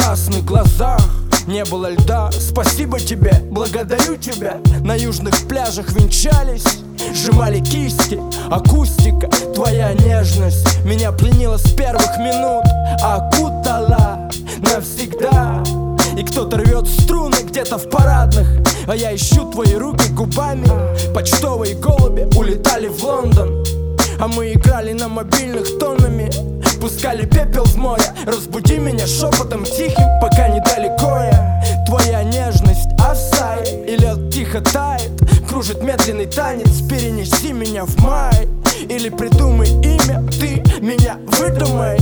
красных глазах не было льда. Спасибо тебе, благодарю тебя. На южных пляжах венчались, сжимали кисти. Акустика, твоя нежность меня пленила с первых минут, окутала навсегда. И кто-то рвет струны где-то в парадных, а я ищу твои руки губами. Почтовые голуби улетали в Лондон, а мы играли на мобильных тоннами. Пускали пепел в море, разбуди меня шепотом тихим, пока недалеко я. Твоя нежность осай, и лед тихо тает, кружит медленный танец. Перенеси меня в май, или придумай имя, ты меня выдумай.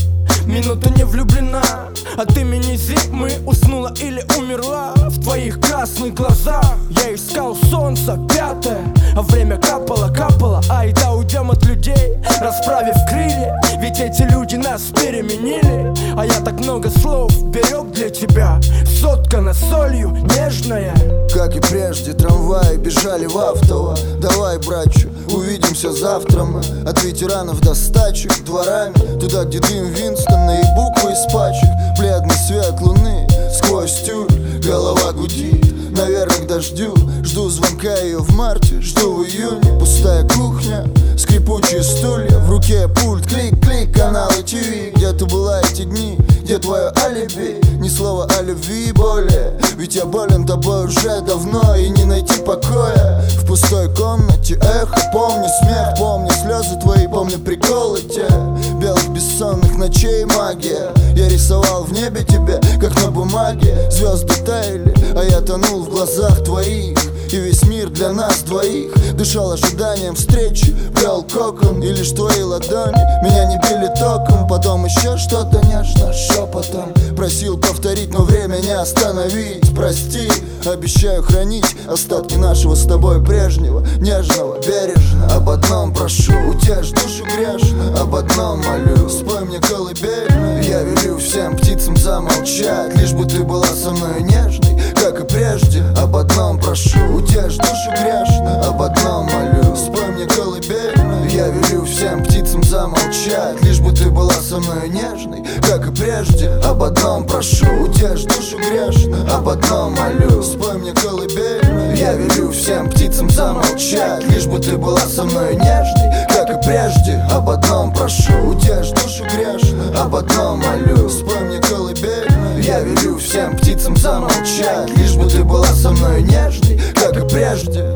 Минута не влюблена, от имени зимы уснула или умерла. В твоих красных глазах я искал солнце пятое, а время капало, капало. Айда уйдем от людей, расправив крылья, ведь эти люди нас переменили. А я так много слов берег для тебя, соткана солью нежная. Как и прежде, трамваи бежали в Автово. Давай, братчу, увидимся завтра мы. От ветеранов до стачек дворами, туда, где дым Винстона и буквы из пачек. Бледный свет луны сквозь тюль, голова гудит, наверное, к дождю. Жду звонка ее в марте, жду в июне. Пустая кухня, скрипучие стулья, в руке пульт, клик-клик, каналы ТВ. Где ты была эти дни, где твое алиби? Ни слова о любви более, ведь я болен тобой уже давно, и не найти покоя в пустой комнате. Эхо, помню смех, помню слезы твои, помню приколы те. Белых бессонных ночей магия, я рисовал в небе тебя, как на бумаге. Звезды таяли, а я тонул в глазах твоих, и весь мир для нас двоих дышал ожиданием встречи. Брал кокон, и лишь твои ладони меня не били током. Потом еще что-то нежно шепотом просил повторить, но время не остановить. Прости, обещаю хранить остатки нашего с тобой прежнего, нежного, бережно. Об одном прошу, утешь душу грешно, об одном молю, спой мне колыбельную. Я велю всем птицам замолчать, лишь бы ты была со мной нежной, как и прежде. Об одном прошу, утешь душу грешно, об одном молю, спой мне колыбельную. Я велю всем птицам замолчать, лишь бы ты была со мной нежной, как и прежде. Об одном прошу, утешь душу грешно, об одном молю, спой мне колыбельную. Я велю всем птицам замолчать, лишь бы ты была со мной нежной, как и прежде. Об одном прошу, утешь душу грешно, об одном молю, спой мне колыбельную. Я велю всем птицам замолчать, лишь бы ты была со мной нежной, как и прежде.